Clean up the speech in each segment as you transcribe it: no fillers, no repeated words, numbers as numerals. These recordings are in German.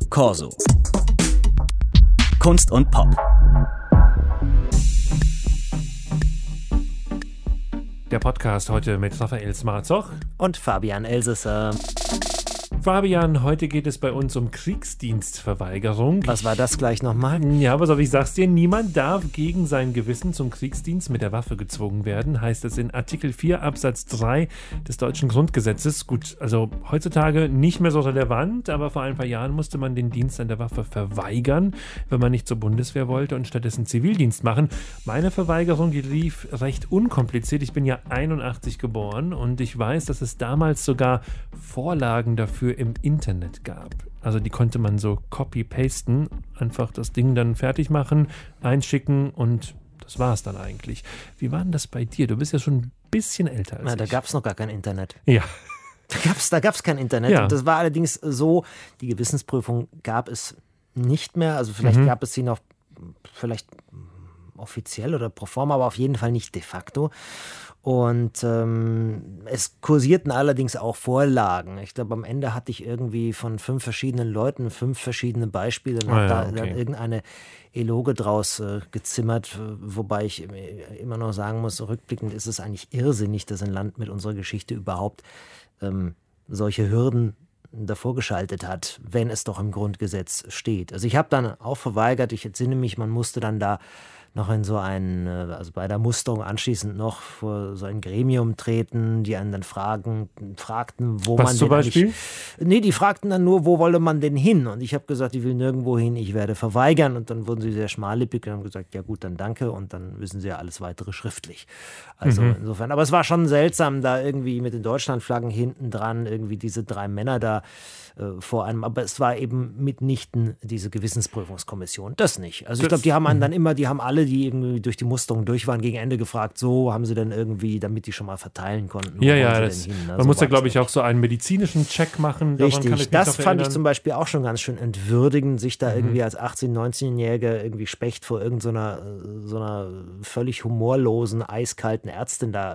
Corso. Kunst und Pop. Der Podcast heute mit Raphael Smarzoch und Fabian Elsesser. Fabian, heute geht es bei uns um Kriegsdienstverweigerung. Was war das gleich nochmal? Ja, pass auf, ich sag's dir, niemand darf gegen sein Gewissen zum Kriegsdienst mit der Waffe gezwungen werden, heißt es in Artikel 4 Absatz 3 des deutschen Grundgesetzes. Gut, also heutzutage nicht mehr so relevant, aber vor ein paar Jahren musste man den Dienst an der Waffe verweigern, wenn man nicht zur Bundeswehr wollte und stattdessen Zivildienst machen. Meine Verweigerung, die lief recht unkompliziert. Ich bin ja 81 geboren und ich weiß, dass es damals sogar Vorlagen dafür im Internet gab. Also die konnte man so copy-pasten, einfach das Ding dann fertig machen, einschicken und das war es dann eigentlich. Wie war denn das bei dir? Du bist ja schon ein bisschen älter als ich. Da gab es noch gar kein Internet. Ja. Da gab's kein Internet. Ja. Und das war allerdings so, die Gewissensprüfung gab es nicht mehr. Also vielleicht gab es sie noch, vielleicht offiziell oder pro forma, aber auf jeden Fall nicht de facto. Und es kursierten allerdings auch Vorlagen. Ich glaube, am Ende hatte ich irgendwie von 5 verschiedenen Leuten 5 verschiedene Beispiele und habe dann irgendeine Eloge draus gezimmert, wobei ich immer noch sagen muss, rückblickend ist es eigentlich irrsinnig, dass ein Land mit unserer Geschichte überhaupt solche Hürden davor geschaltet hat, wenn es doch im Grundgesetz steht. Also ich habe dann auch verweigert, ich entsinne mich, man musste dann da noch in so also bei der Musterung anschließend noch vor so ein Gremium treten, die einen dann fragten, wo Was man zum Beispiel? Nee, die fragten dann nur, wo wolle man denn hin? Und ich habe gesagt, ich will nirgendwo hin, ich werde verweigern. Und dann wurden sie sehr schmallippig und haben gesagt, ja gut, dann danke und dann wissen sie ja alles weitere schriftlich. Also insofern, aber es war schon seltsam, da irgendwie mit den Deutschlandflaggen hinten dran, irgendwie diese 3 Männer da vor einem, aber es war eben mitnichten diese Gewissensprüfungskommission, das nicht. Also ich glaube, die haben einen dann immer, die haben alle, die irgendwie durch die Musterung durch waren, gegen Ende gefragt, so haben sie dann irgendwie, damit die schon mal verteilen konnten. Ja, man muss so ja, glaube ich, auch so einen medizinischen Check machen. Richtig, das fand ich zum Beispiel auch schon ganz schön entwürdigend, sich da irgendwie als 18-, 19-Jähriger irgendwie Specht vor irgendeiner so einer völlig humorlosen, eiskalten Ärztin da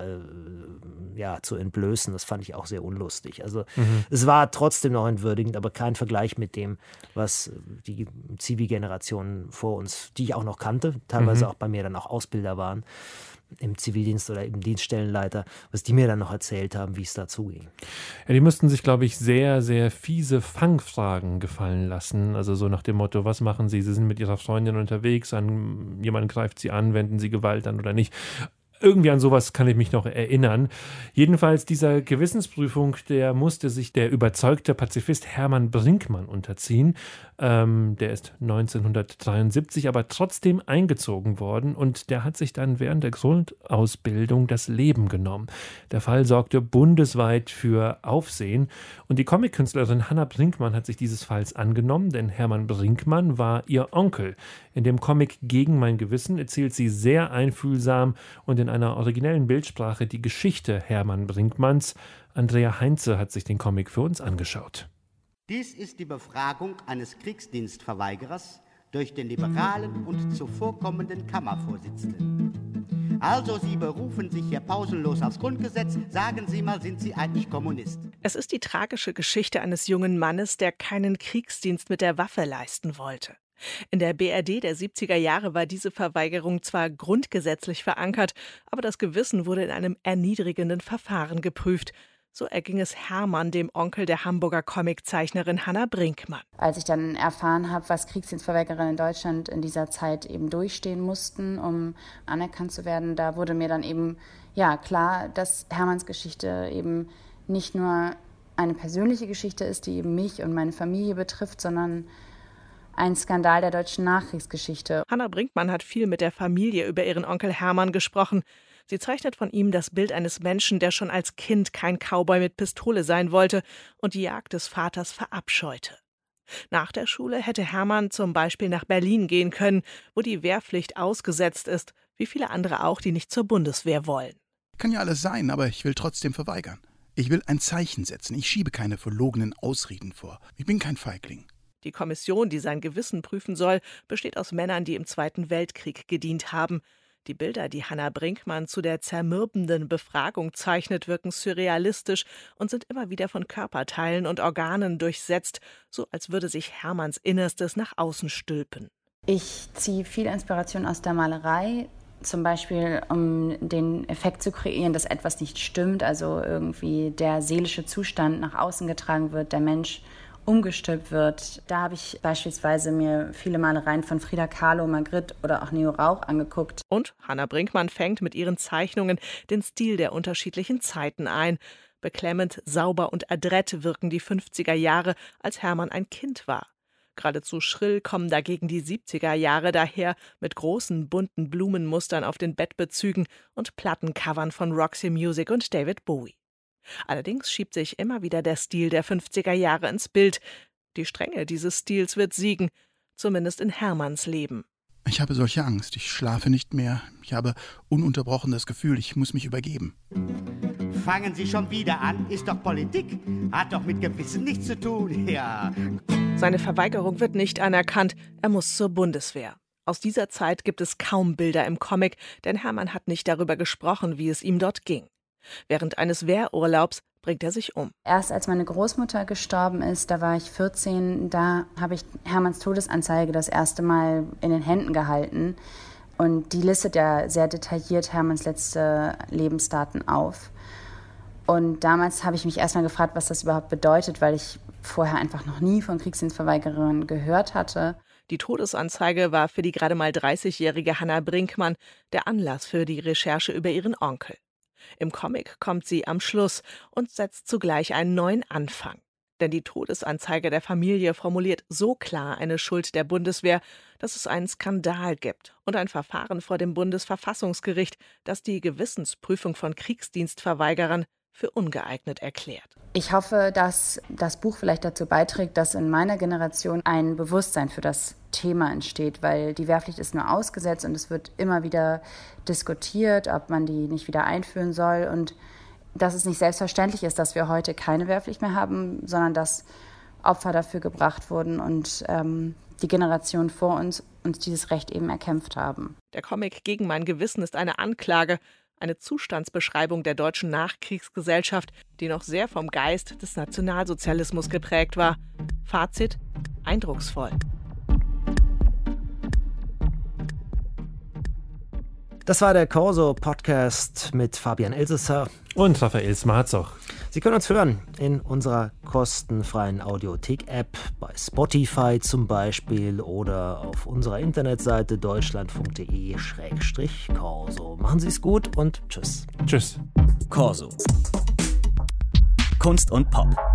zu entblößen. Das fand ich auch sehr unlustig. Also es war trotzdem noch entwürdigend, aber kein Vergleich mit dem, was die Zivi-Generation vor uns, die ich auch noch kannte, teilweise auch bei mir dann auch Ausbilder waren, im Zivildienst oder im Dienststellenleiter, was die mir dann noch erzählt haben, wie es dazu ging. Ja, die müssten sich, glaube ich, sehr, sehr fiese Fangfragen gefallen lassen. Also so nach dem Motto, was machen Sie? Sie sind mit Ihrer Freundin unterwegs, jemand greift Sie an, wenden Sie Gewalt an oder nicht? Irgendwie an sowas kann ich mich noch erinnern. Jedenfalls dieser Gewissensprüfung, der musste sich der überzeugte Pazifist Hermann Brinkmann unterziehen. Der ist 1973 aber trotzdem eingezogen worden und der hat sich dann während der Grundausbildung das Leben genommen. Der Fall sorgte bundesweit für Aufsehen und die Comic-Künstlerin Hannah Brinkmann hat sich dieses Falls angenommen, denn Hermann Brinkmann war ihr Onkel. In dem Comic Gegen mein Gewissen erzählt sie sehr einfühlsam und in einer originellen Bildsprache die Geschichte Hermann Brinkmanns. Andrea Heinze hat sich den Comic für uns angeschaut. Dies ist die Befragung eines Kriegsdienstverweigerers durch den liberalen und zuvorkommenden Kammervorsitzenden. Also, Sie berufen sich hier pausenlos aufs Grundgesetz. Sagen Sie mal, sind Sie eigentlich Kommunist? Es ist die tragische Geschichte eines jungen Mannes, der keinen Kriegsdienst mit der Waffe leisten wollte. In der BRD der 70er Jahre war diese Verweigerung zwar grundgesetzlich verankert, aber das Gewissen wurde in einem erniedrigenden Verfahren geprüft. So erging es Hermann, dem Onkel der Hamburger Comiczeichnerin Hannah Brinkmann. Als ich dann erfahren habe, was Kriegsdienstverweigerinnen in Deutschland in dieser Zeit eben durchstehen mussten, um anerkannt zu werden, da wurde mir dann eben klar, dass Hermanns Geschichte eben nicht nur eine persönliche Geschichte ist, die eben mich und meine Familie betrifft, sondern ein Skandal der deutschen Nachkriegsgeschichte. Hannah Brinkmann hat viel mit der Familie über ihren Onkel Hermann gesprochen. Sie zeichnet von ihm das Bild eines Menschen, der schon als Kind kein Cowboy mit Pistole sein wollte und die Jagd des Vaters verabscheute. Nach der Schule hätte Hermann zum Beispiel nach Berlin gehen können, wo die Wehrpflicht ausgesetzt ist, wie viele andere auch, die nicht zur Bundeswehr wollen. Kann ja alles sein, aber ich will trotzdem verweigern. Ich will ein Zeichen setzen. Ich schiebe keine verlogenen Ausreden vor. Ich bin kein Feigling. Die Kommission, die sein Gewissen prüfen soll, besteht aus Männern, die im Zweiten Weltkrieg gedient haben. Die Bilder, die Hannah Brinkmann zu der zermürbenden Befragung zeichnet, wirken surrealistisch und sind immer wieder von Körperteilen und Organen durchsetzt, so als würde sich Hermanns Innerstes nach außen stülpen. Ich ziehe viel Inspiration aus der Malerei, zum Beispiel um den Effekt zu kreieren, dass etwas nicht stimmt, also irgendwie der seelische Zustand nach außen getragen wird, der Mensch umgestülpt wird. Da habe ich beispielsweise mir viele Malereien von Frida Kahlo, Magritte oder auch Neo Rauch angeguckt. Und Hannah Brinkmann fängt mit ihren Zeichnungen den Stil der unterschiedlichen Zeiten ein. Beklemmend, sauber und adrett wirken die 50er Jahre, als Hermann ein Kind war. Geradezu schrill kommen dagegen die 70er Jahre daher, mit großen, bunten Blumenmustern auf den Bettbezügen und Plattencovern von Roxy Music und David Bowie. Allerdings schiebt sich immer wieder der Stil der 50er Jahre ins Bild. Die Strenge dieses Stils wird siegen, zumindest in Hermanns Leben. Ich habe solche Angst. Ich schlafe nicht mehr. Ich habe ununterbrochen das Gefühl, ich muss mich übergeben. Fangen Sie schon wieder an? Ist doch Politik. Hat doch mit Gewissen nichts zu tun. Ja. Seine Verweigerung wird nicht anerkannt. Er muss zur Bundeswehr. Aus dieser Zeit gibt es kaum Bilder im Comic, denn Hermann hat nicht darüber gesprochen, wie es ihm dort ging. Während eines Wehrurlaubs bringt er sich um. Erst als meine Großmutter gestorben ist, da war ich 14, da habe ich Hermanns Todesanzeige das erste Mal in den Händen gehalten. Und die listet ja sehr detailliert Hermanns letzte Lebensdaten auf. Und damals habe ich mich erstmal gefragt, was das überhaupt bedeutet, weil ich vorher einfach noch nie von Kriegsdienstverweigerern gehört hatte. Die Todesanzeige war für die gerade mal 30-jährige Hannah Brinkmann der Anlass für die Recherche über ihren Onkel. Im Comic kommt sie am Schluss und setzt zugleich einen neuen Anfang. Denn die Todesanzeige der Familie formuliert so klar eine Schuld der Bundeswehr, dass es einen Skandal gibt und ein Verfahren vor dem Bundesverfassungsgericht, das die Gewissensprüfung von Kriegsdienstverweigerern für ungeeignet erklärt. Ich hoffe, dass das Buch vielleicht dazu beiträgt, dass in meiner Generation ein Bewusstsein für das Thema entsteht, weil die Wehrpflicht ist nur ausgesetzt und es wird immer wieder diskutiert, ob man die nicht wieder einführen soll und dass es nicht selbstverständlich ist, dass wir heute keine Wehrpflicht mehr haben, sondern dass Opfer dafür gebracht wurden und die Generation vor uns dieses Recht eben erkämpft haben. Der Comic Gegen mein Gewissen ist eine Anklage, eine Zustandsbeschreibung der deutschen Nachkriegsgesellschaft, die noch sehr vom Geist des Nationalsozialismus geprägt war. Fazit: eindrucksvoll. Das war der Corso-Podcast mit Fabian Elsesser und Raphael Smarzoch. Sie können uns hören in unserer kostenfreien Audiothek-App, bei Spotify zum Beispiel oder auf unserer Internetseite deutschlandfunk.de/Corso. Machen Sie es gut und tschüss. Tschüss. Corso. Kunst und Pop.